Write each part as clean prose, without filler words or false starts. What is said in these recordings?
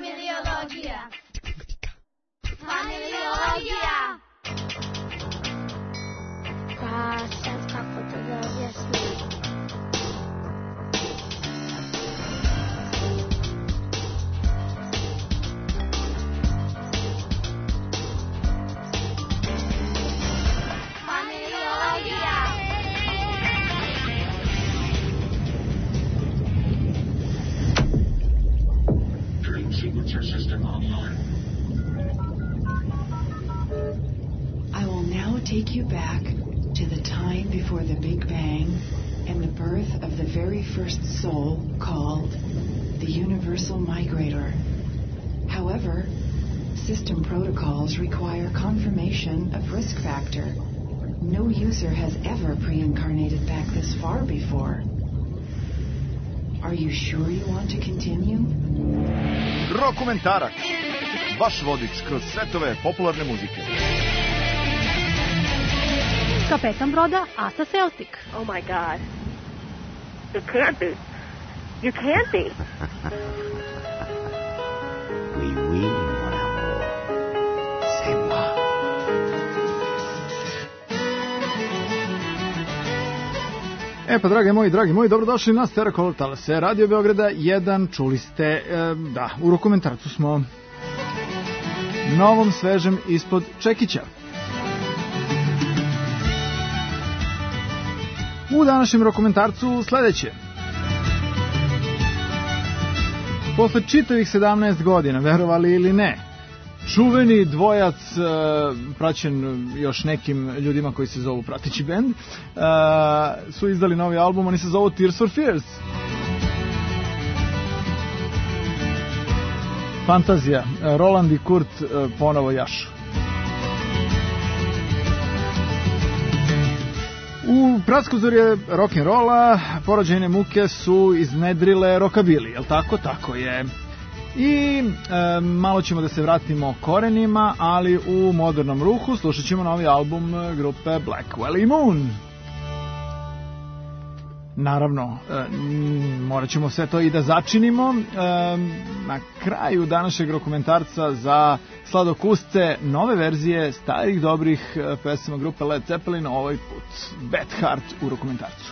Familiologija. Familiologija. Pa sad kako da objasnim. I will now take you back to the time before the Big Bang and the birth of the very first soul called the Universal Migrator. However, system protocols require confirmation of risk factor. No user has ever pre-incarnated back this far before. Are you sure you want to continue? Rokumentarac. Vaš vodič kroz svetove popularne muzike. Kapetan broda Asa Celtic. Oh my God. You can't be. You can't be. Oui, oui, mon amour. C'est moi. E pa, dragi moji, dobrodošli na Stereo Talase Radio Beograda 1, čuli ste, u Rokumentarcu smo novom, svežem, ispod čekića. U današnjem Rokumentarcu sledeće. Posle čitavih 17 godina, verovali ili ne, čuveni dvojac, praćen još nekim ljudima koji se zovu prateći bend, su izdali novi album, oni se zovu Tears for Fears. Fantazija, Roland i Kurt ponovo jašu. U praskozorje rock'n'rolla porođajne muke su iznedrile rockabilly, jel tako? Tako je. I malo ćemo da se vratimo korenima, ali u modernom ruhu slušat ćemo novi album grupe Black Valley Moon. Naravno, morat ćemo sve to i da začinimo. Na kraju današnjeg Rokumentarca za sladokusce nove verzije starih dobrih pesama grupe Led Zeppelin, ovaj put Bad Heart u Rokumentarcu.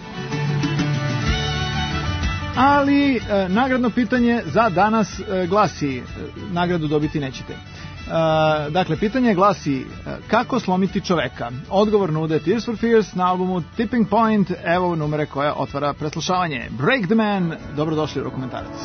Ali nagradno pitanje za danas glasi, nagradu dobiti nećete. Dakle, pitanje glasi, kako slomiti čoveka? Odgovor nude Tears for Fears na albumu Tipping Point. Evo numere koja otvara preslušavanje. Break the Man, dobrodošli u Rokumentarac.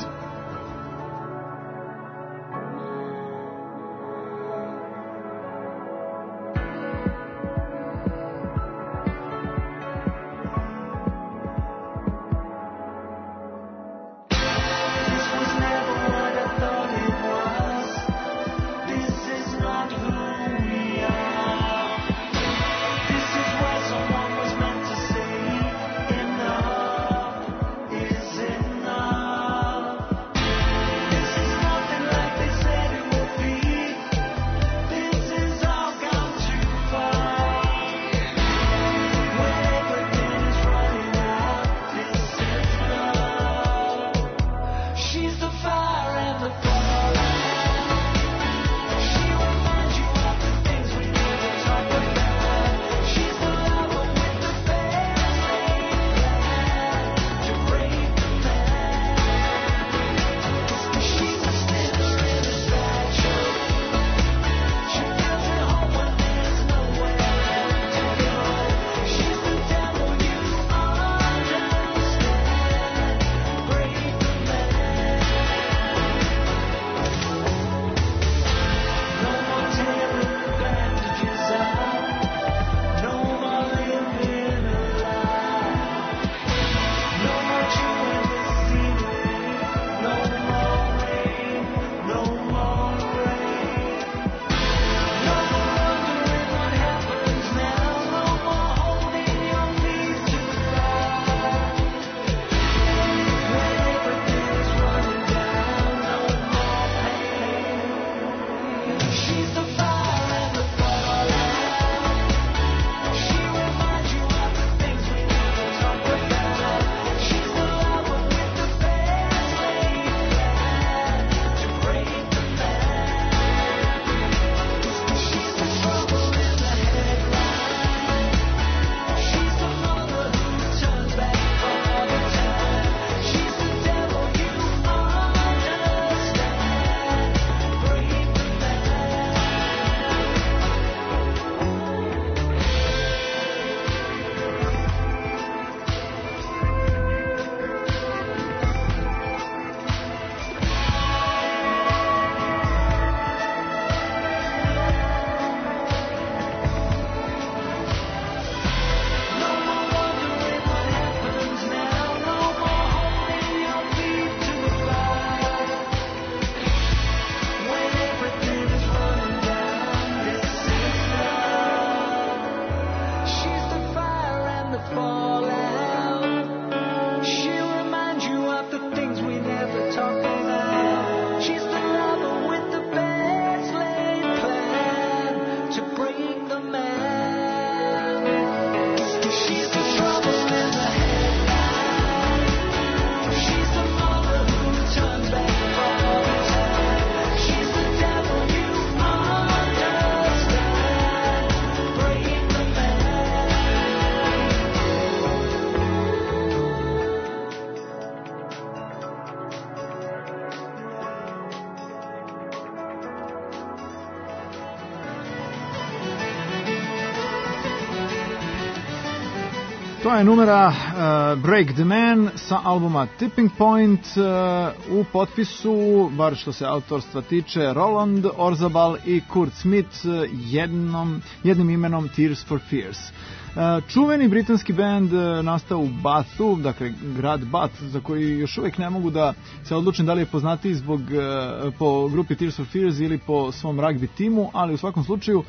To je numera Break the Man sa albuma Tipping Point, u potpisu, bar što se autorstva tiče, Roland Orzabal i Kurt Smith, jednim imenom Tears for Fears. Čuveni britanski band nastao u Bathu, dakle grad Bath, za koji još uvijek ne mogu da se odlučim da li je poznatiji po grupi Tears for Fears ili po svom rugby timu, ali u svakom slučaju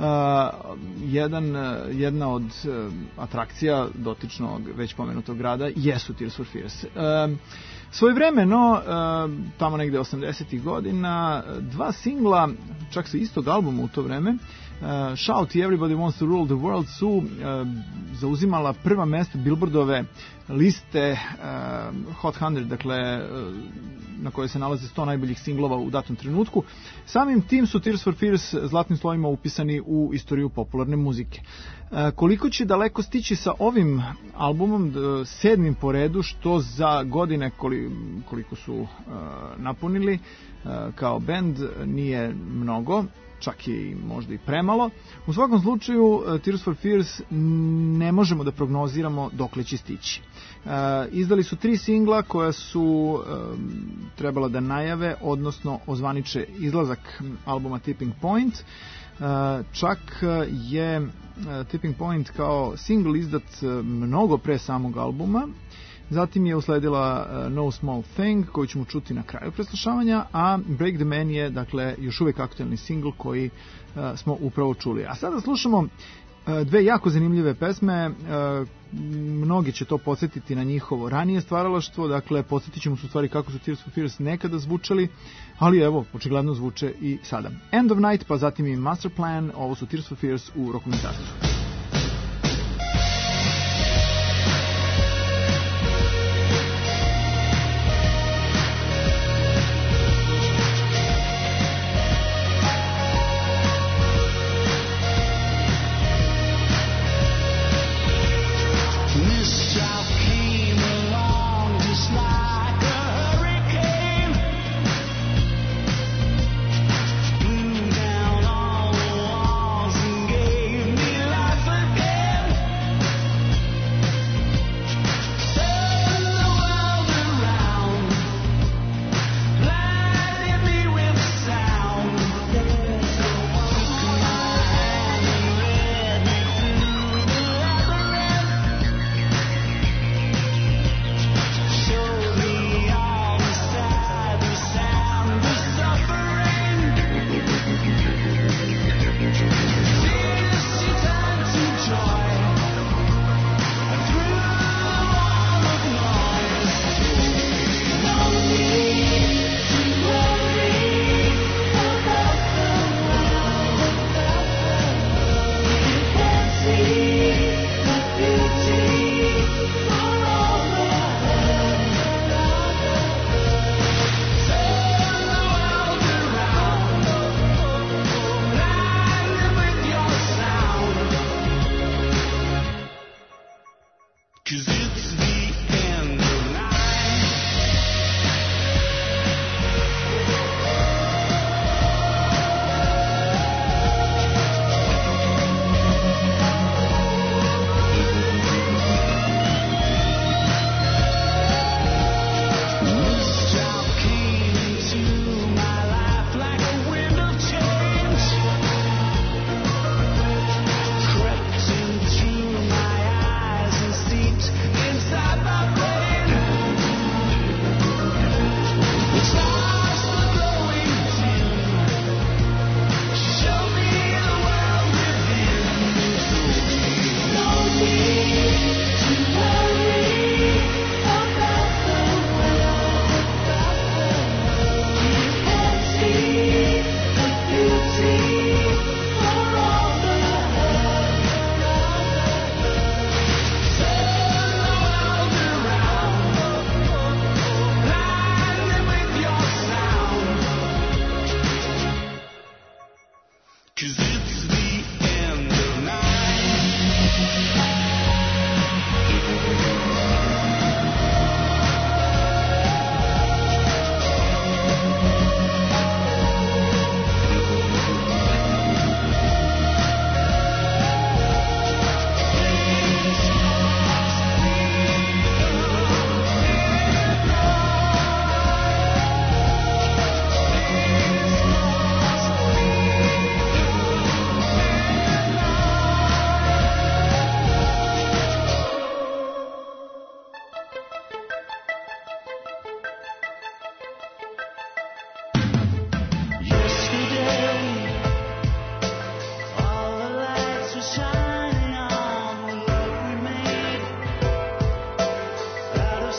jedna od atrakcija dotičnog već pomenutog grada jesu Tears for Fears. Svojevremeno, tamo negde 80. godina, dva singla, čak sa istog albuma u to vreme, Shout i Everybody Wants to Rule the World, su zauzimala prva mesta Billboardove liste Hot 100, dakle na kojoj se nalaze 100 najboljih singlova u datom trenutku. Samim tim su Tears for Fears zlatnim slovima upisani u istoriju popularne muzike. Koliko će daleko stići sa ovim albumom, 7. po redu, što za godine koliko su napunili kao band nije mnogo, čak i možda i premalo. U svakom slučaju Tears for Fears ne možemo da prognoziramo dokle će stići. Izdali su 3 singla koja su trebala da najave, odnosno ozvaniče izlazak albuma Tipping Point. Čak je Tipping Point kao single izdat mnogo pre samog albuma. Zatim je usledila No Small Thing, koju ćemo čuti na kraju preslušavanja, a Break the Man je, dakle, još uvijek aktualni singl koji smo upravo čuli. A sada slušamo dve jako zanimljive pesme. Mnogi će to podsjetiti na njihovo ranije stvaralaštvo, dakle, podsjetit ćemo se u stvari kako su Tears for Fears nekada zvučali, ali evo, očigledno zvuče i sada. End of Night, pa zatim i Master Plan, ovo su Tears for Fears u Rokomentarstvu.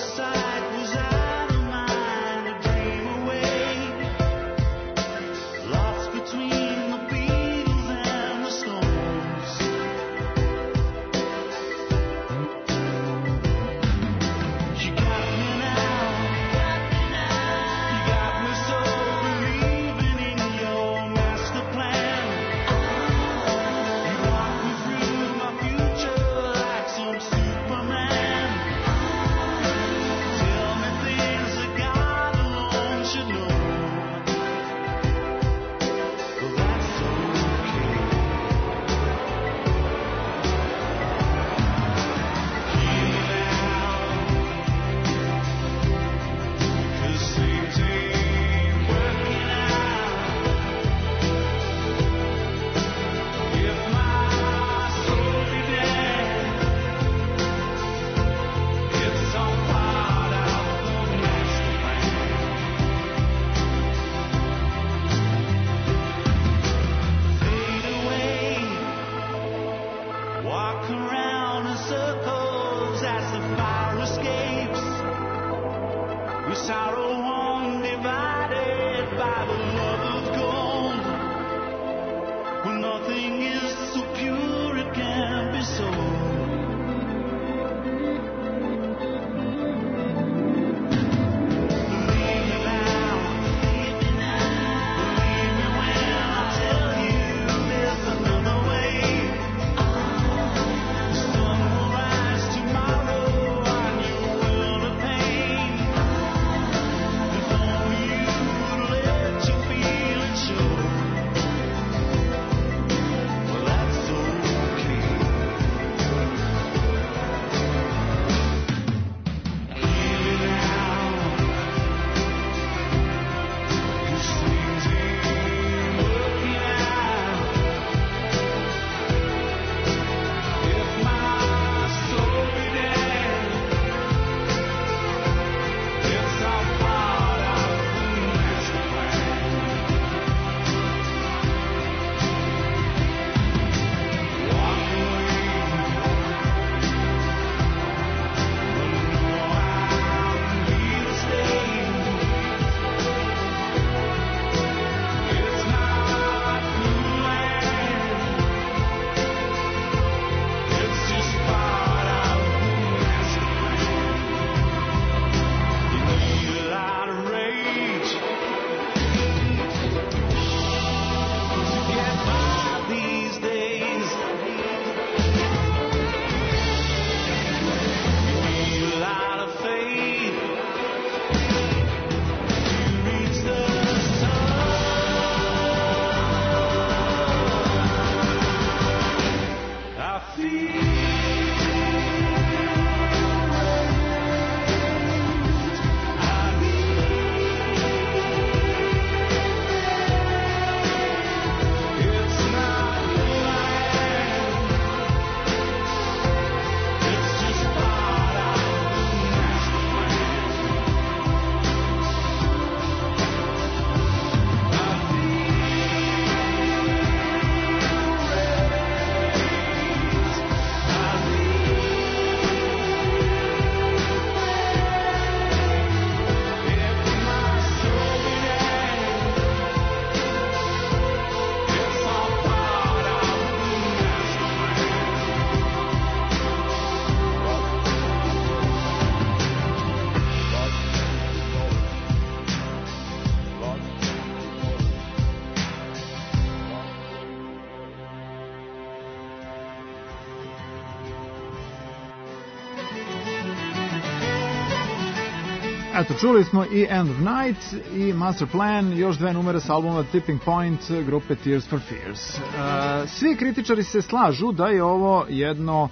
Eto, čuli smo i End of Night i Master Plan, još dve numere s albuma Tipping Point grupe Tears for Fears. Svi kritičari se slažu da je ovo jedno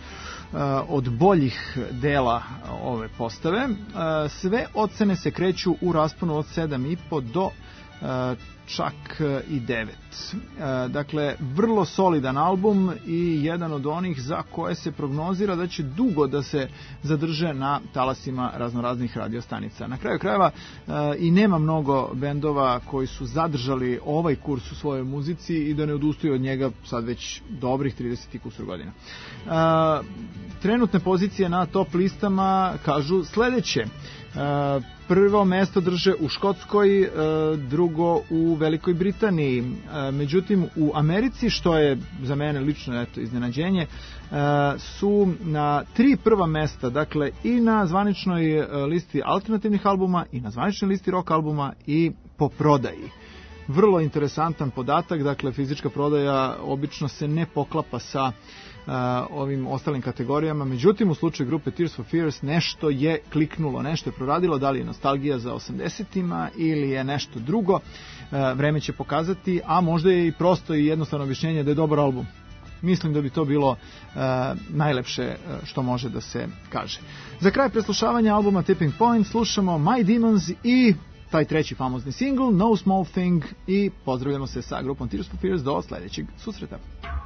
od boljih dela ove postave. Sve ocene se kreću u rasponu od 7,5 do čak i 9. Dakle, vrlo solidan album i jedan od onih za koje se prognozira da će dugo da se zadrže na talasima raznoraznih radiostanica. Na kraju krajeva i nema mnogo bendova koji su zadržali ovaj kurs u svojoj muzici i da ne odustaju od njega sad već dobrih 30 i kusur godina. Trenutne pozicije na top listama kažu sledeće. Prvo mesto drže u Škotskoj, drugo u Velikoj Britaniji. Međutim, u Americi, što je za mene lično iznenađenje, su na 3 prva mesta, dakle i na zvaničnoj listi alternativnih albuma i na zvaničnoj listi rock albuma i po prodaji. Vrlo interesantan podatak, dakle fizička prodaja obično se ne poklapa sa ovim ostalim kategorijama, međutim u slučaju grupe Tears for Fears nešto je kliknulo, nešto je proradilo, da li je nostalgija za 80-ima ili je nešto drugo, vreme će pokazati, a možda je i prosto i jednostavno objašnjenje da je dobar album. Mislim da bi to bilo najlepše što može da se kaže. Za kraj preslušavanja albuma Tipping Point slušamo My Demons i taj treći famozni single No Small Thing i pozdravljamo se sa grupom Tears for Fears do sledećeg susreta.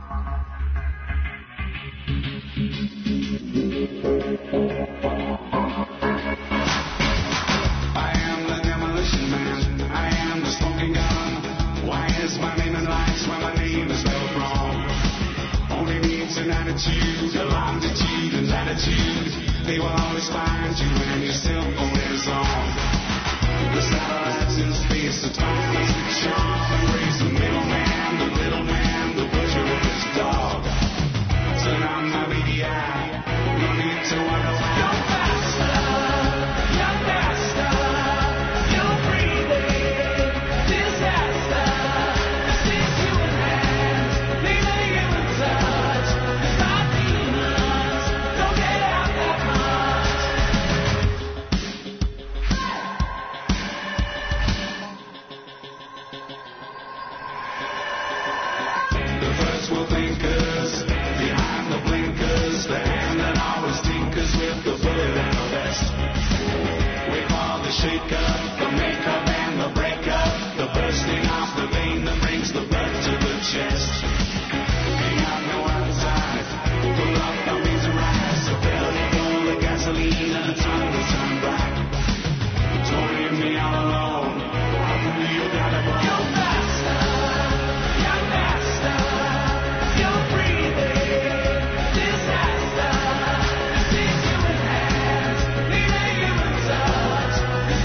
Attitude, a longitude and latitude. They will always find you when your cell phone is on. The satellites in space, the time is the charm. Raise the middleman, the little man, the butcher and his dog. Turn on my baby eye, no need to wonder why. You're faster, you're breathing, disaster. Stick you in hands, leaving you in touch. Shake up, the makeup and the breakup, the bursting off the vein that brings the blood to the chest. Hang out no outside, pull up the wings and rise, a belly full of gasoline and a tongue will turn black. Don't leave me all alone, you gotta go. You're faster, you're breathing, disaster. Stick you in hands, leaving you in touch.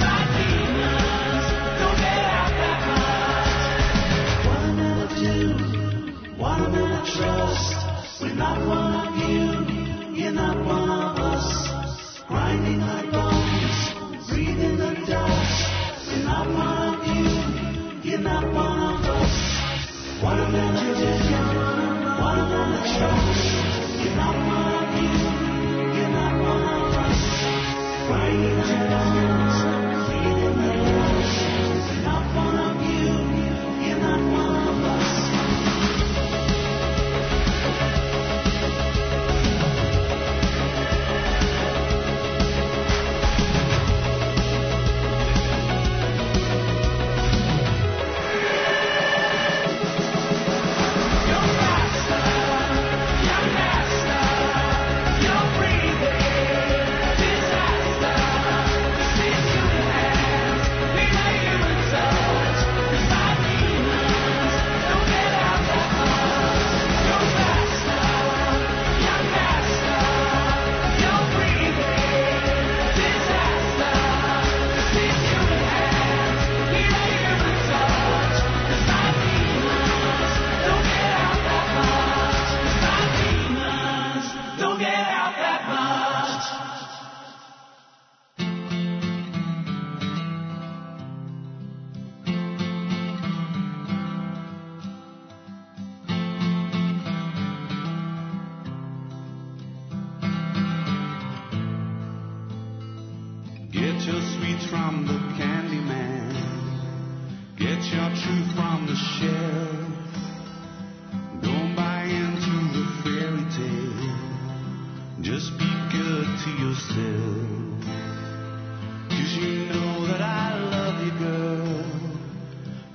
What am I to trust? We're not one of you, you're not one of us. Grinding our bones, breathing the dust. We're not one of you, you're not one of us. What am I to do? What am I to trust? You're not one of you, you're not one of us. Grinding our bones, breathing the dust. We're not one of you, you're not one of us. your sweets from the candy man. Get your truth from the shelf. Don't buy into the fairy tale. Just be good to yourself. 'Cause you know that I love you, girl.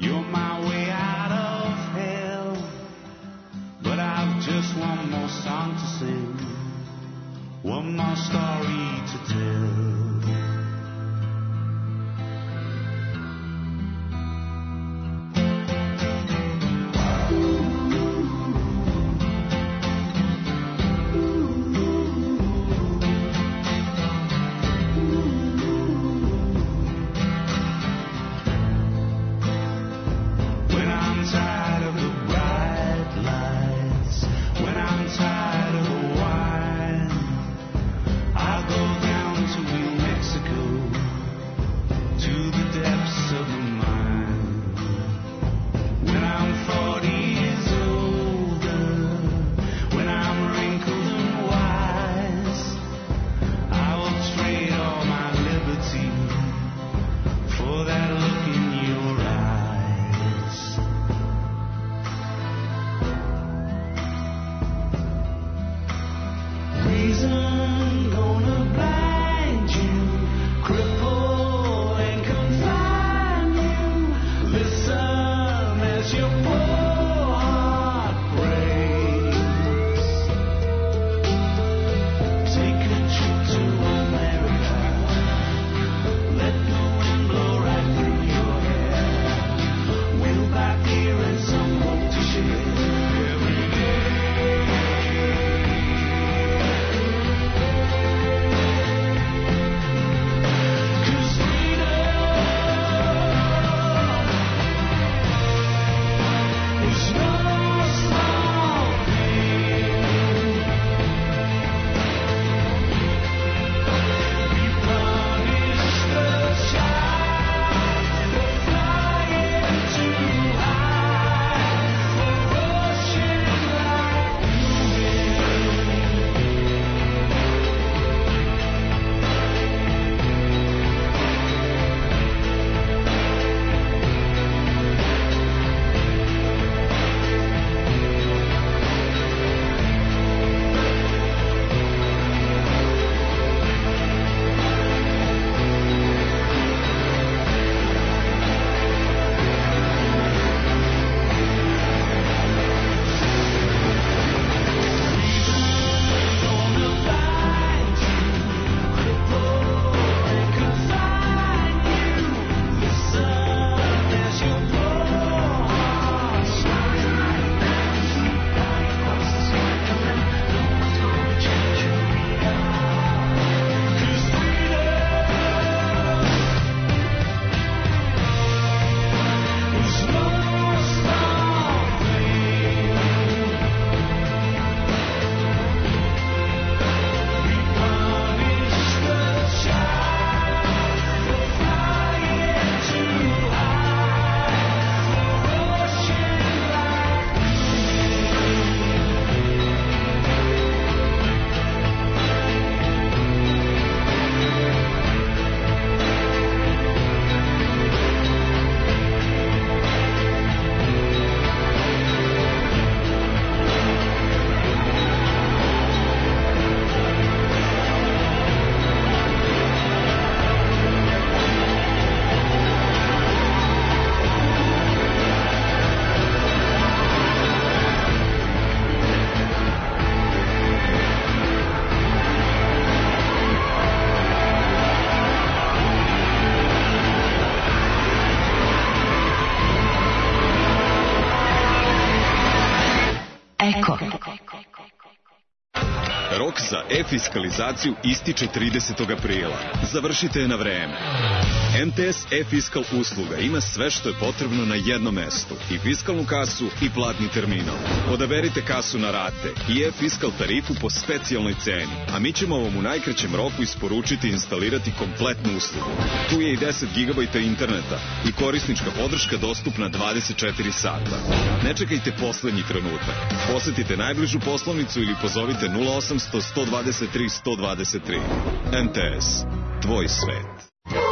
za e-fiskalizaciju ističe 30. aprila. Završite je na vreme. MTS e-fiskal usluga ima sve što je potrebno na jednom mestu. I fiskalnu kasu i platni terminal. Odaberite kasu na rate i e-fiskal tarifu po specijalnoj ceni. A mi ćemo vam u najkraćem roku isporučiti i instalirati kompletnu uslugu. Tu je i 10 GB interneta i korisnička podrška dostupna 24 sata. Ne čekajte poslednji trenutak. Posetite najbližu poslovnicu ili pozovite 0800 123 123. MTS. Tvoj svet.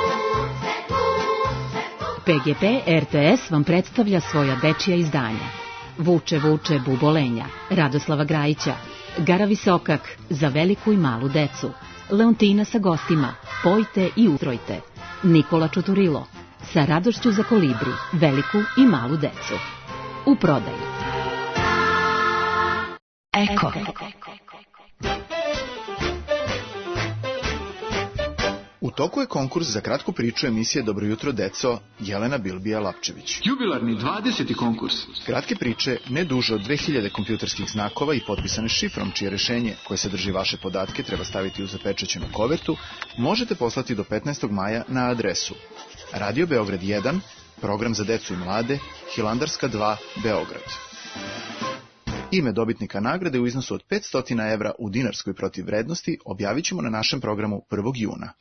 PGP RTS vam predstavlja svoja dečija izdanja. Vuče, vuče, bubolenja, Radoslava Grajića, Gara Visokak, za veliku i malu decu, Leontina sa gostima, Pojte i utrojte, Nikola Čuturilo, sa radošću za kolibri, veliku i malu decu. U prodaji. Eko. U toku je konkurs za kratku priču emisije Dobro jutro, deco, Jelena Bilbija-Lapčević. Jubilarni 20. konkurs. Kratke priče, ne duže od 2000 kompjuterskih znakova i potpisane šifrom, čije rešenje, koje sadrži vaše podatke, treba staviti u zapečaćenu kovertu, možete poslati do 15. maja na adresu Radio Beograd 1, program za decu i mlade, Hilandarska 2, Beograd. Ime dobitnika nagrade u iznosu od 500 evra u dinarskoj protivvrednosti objavit ćemo na našem programu 1. juna.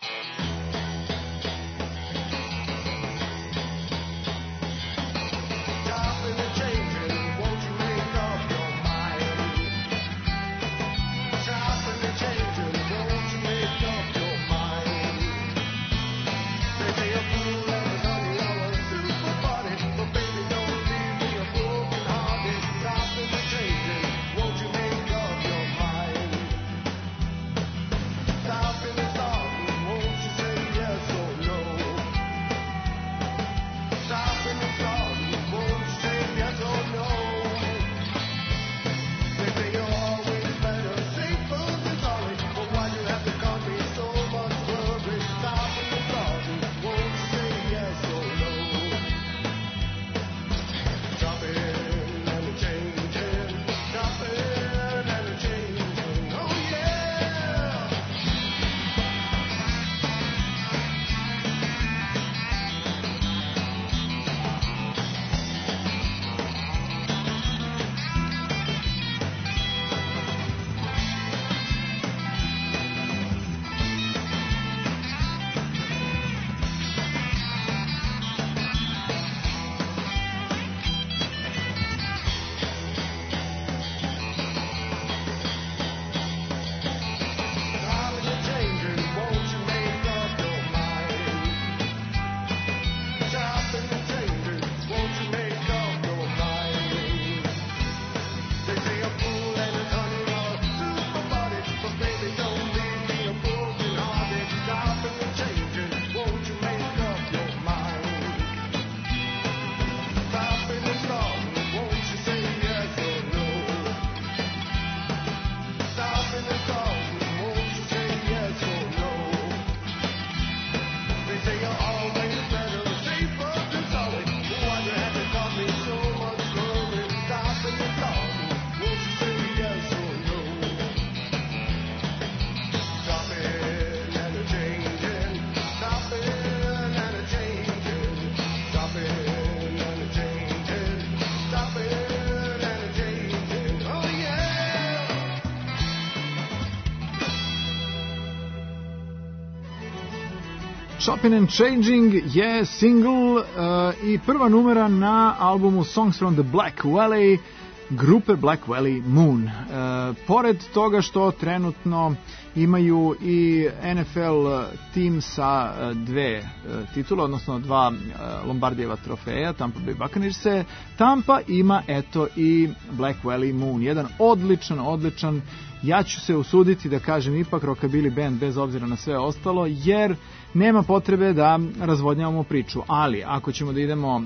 Shopping and Changing je single i prva numera na albumu Songs from the Black Valley grupe Black Valley Moon. Pored toga što trenutno imaju i NFL tim sa dve titule, odnosno dva Lombardijeva trofeja, Tampa Bay Buccaneers, Tampa ima eto i Black Valley Moon, jedan odličan, ja ću se usuditi da kažem ipak rockabilly band bez obzira na sve ostalo, jer nema potrebe da razvodnjavamo priču, ali ako ćemo da idemo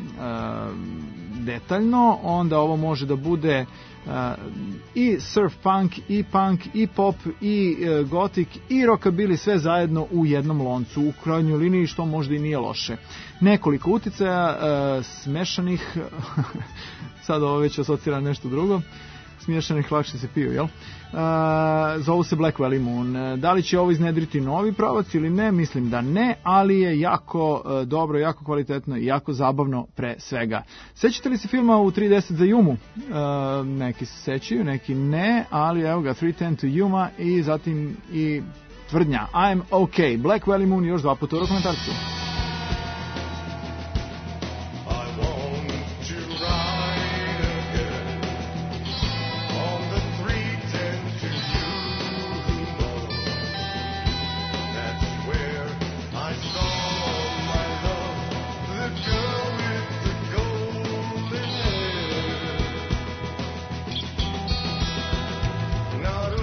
detaljno, onda ovo može da bude i surf punk, i punk, i pop, i gothic, i rockabilly, sve zajedno u jednom loncu, u krajnjoj liniji, što možda i nije loše. Nekoliko uticaja smešanih, sad ovo već asocira nešto drugo, Smiješanih lakše se piju, jel? Zovu se Black Valley Moon. Da li će ovo iznedriti novi pravac ili ne? Mislim da ne, ali je jako dobro, jako kvalitetno i jako zabavno pre svega. Sećate li se filma u 3:10 za Jumu? Neki se sećaju, neki ne, ali evo ga, 3:10 to Yuma i zatim i tvrdnja I'm OK. Black Valley Moon još 2 puta u dokumentarcu.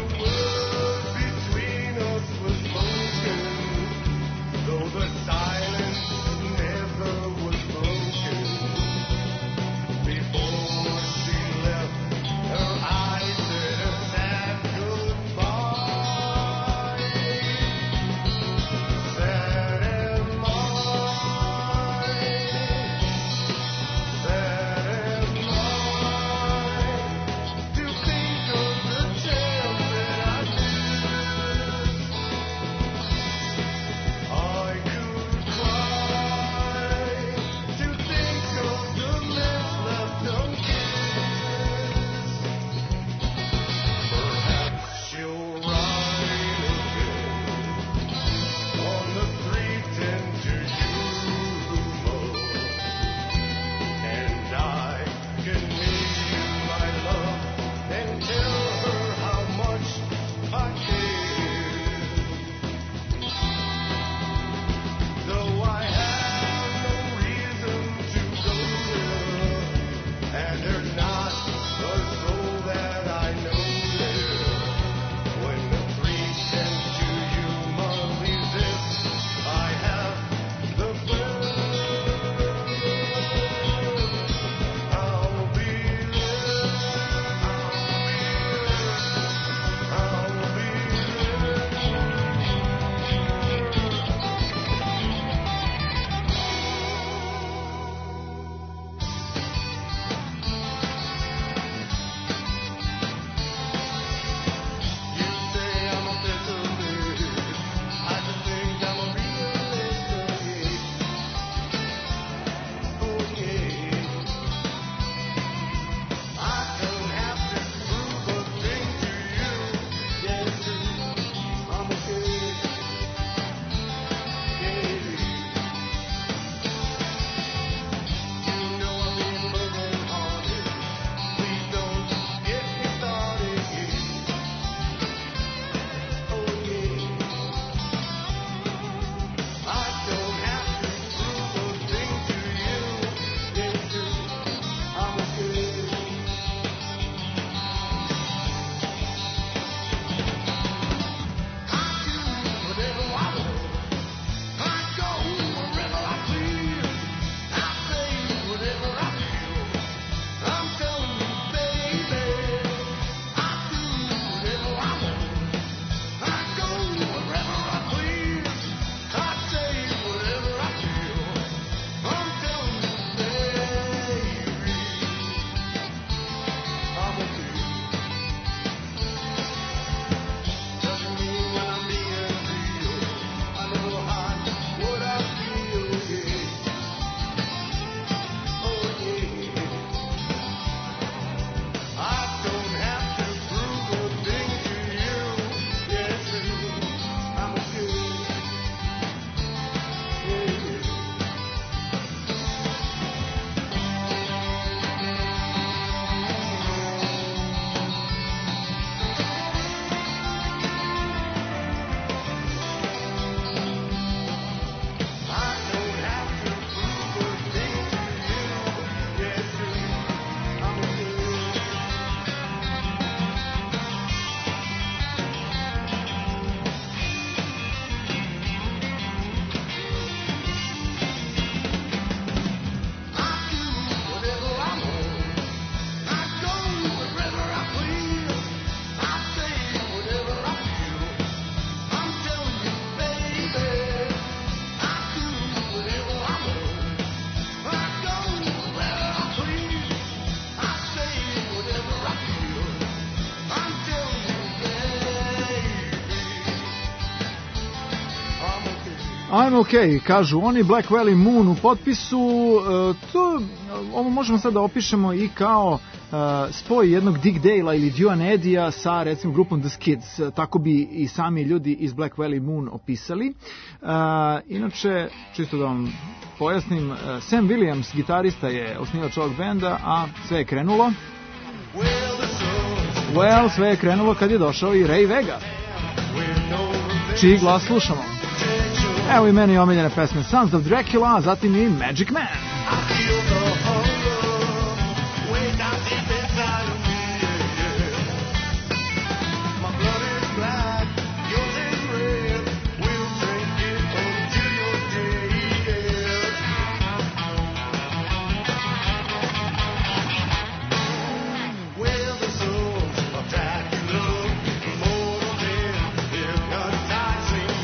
Silence I'm okay, kažu oni. Black Valley Moon u potpisu. Ovo možemo sad da opišemo i kao spoj jednog Dick Dale-a ili Duane Eddy-a sa recimo grupom The Skids. Tako bi i sami ljudi iz Black Valley Moon opisali. Inače, čisto da vam pojasnim, Sam Williams, gitarista, je osnivač ovog benda, a sve je krenulo. Sve je krenulo kad je došao i Ray Vega, čiji glas slušamo. Evo i meni omiljene pesme Sons of Dracula, a zatim i Magic Man.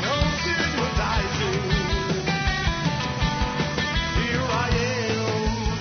Here I am.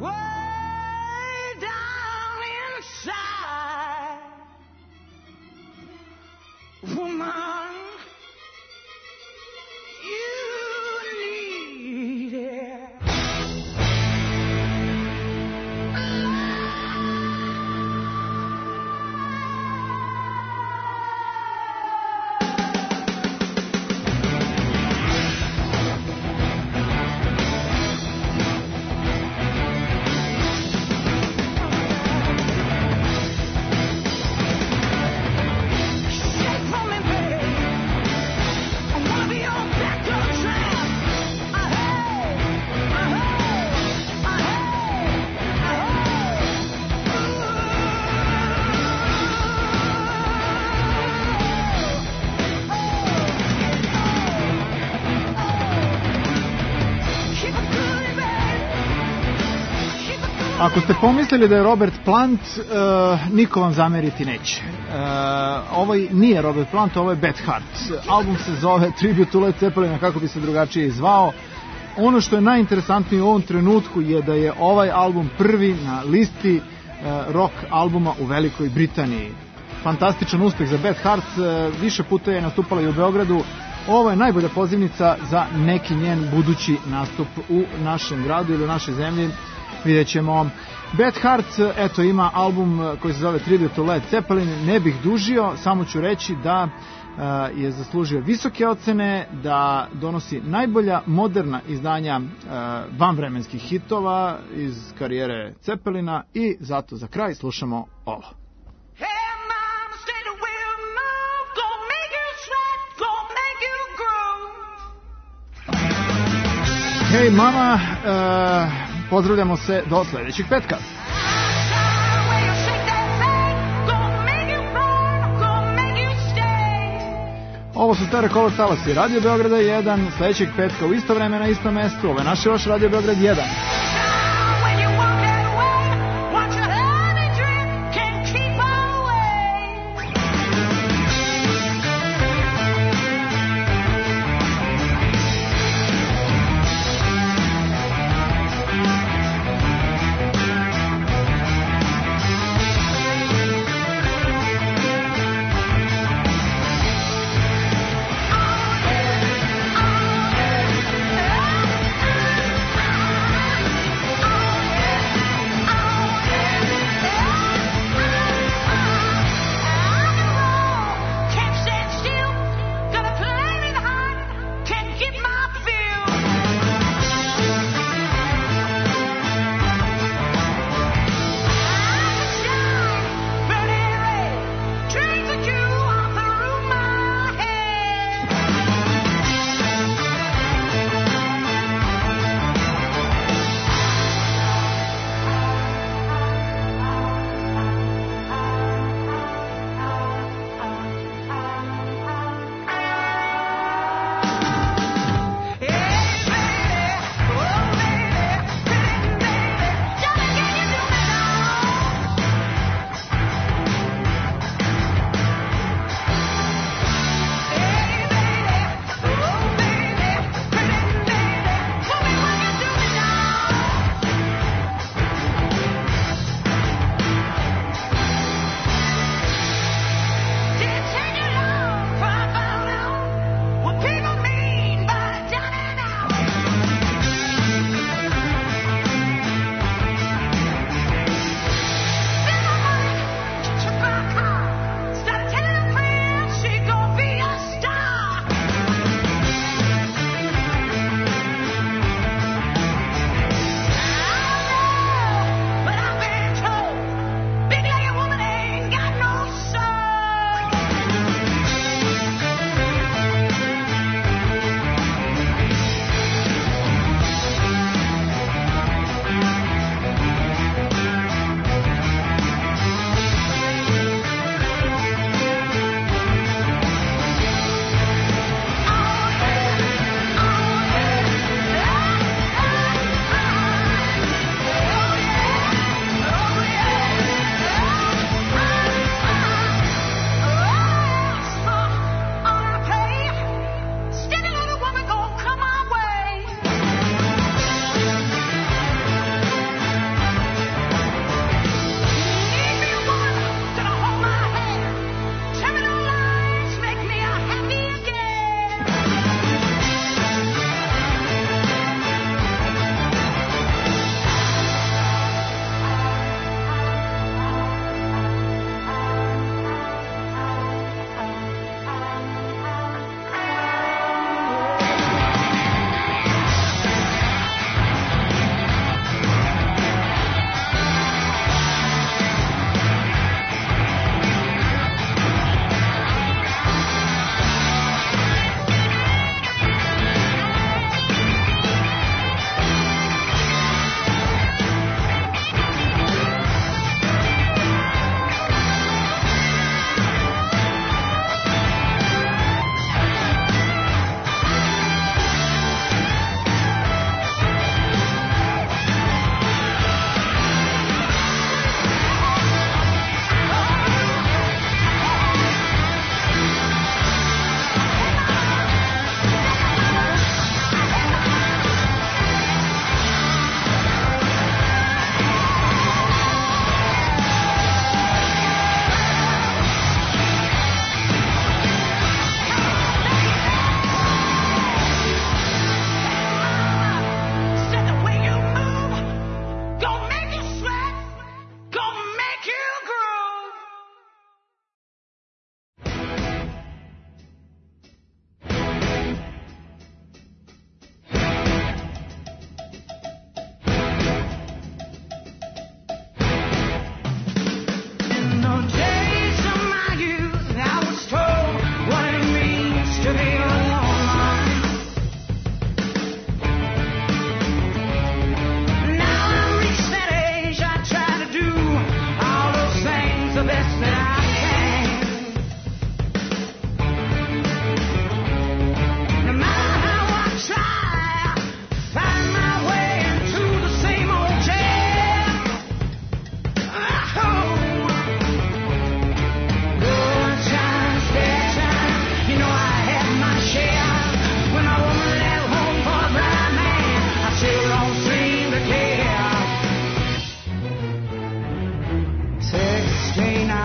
way down inside. Woman, you need it. Ako ste pomislili da je Robert Plant, niko vam zameriti neće. Ovaj nije Robert Plant, ovo je Beth Hart. Album se zove Tribute to Led Zeppelin, kako bi se drugačije zvao. Ono što je najinteresantnije u ovom trenutku je da je ovaj album prvi na listi rock albuma u Velikoj Britaniji. Fantastičan uspeh za Beth Hart, više puta je nastupala i u Beogradu. Ovo je najbolja pozivnica za neki njen budući nastup u našem gradu ili u našoj zemlji. Vidjet ćemo. Beth Hart, eto, ima album koji se zove Tribute to Led Zeppelin. Ne bih dužio, samo ću reći da je zaslužio visoke ocene, da donosi najbolja moderna izdanja vanvremenskih hitova iz karijere Zeppelina i zato za kraj slušamo ovo. Hej mama, pozdravljamo se do sljedećeg petka. Ovo su Stare Color talasi Radio Beograda 1, sljedećeg petka u isto vreme na istom mestu. Ovo je naš još Radio Beograd 1.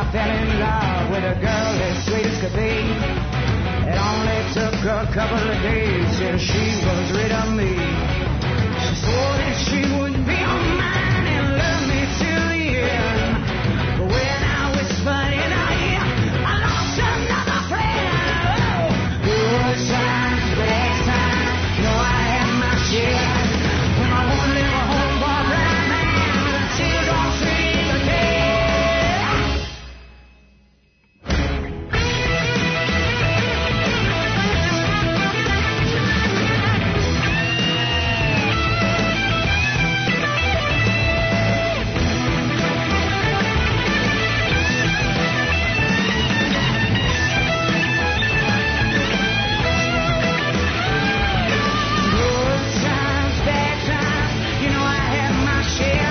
fell in love with a girl as sweet as could be. It only took a couple of days till she was rid of me. She swore that she would be all mine and love me till the end. But when I whispered in her ear, I lost another friend. Oh, good times, bad times, know I had my share. When I won't live a home for a brown man, the tears don't stream again. Good times, bad times, you know I have my share.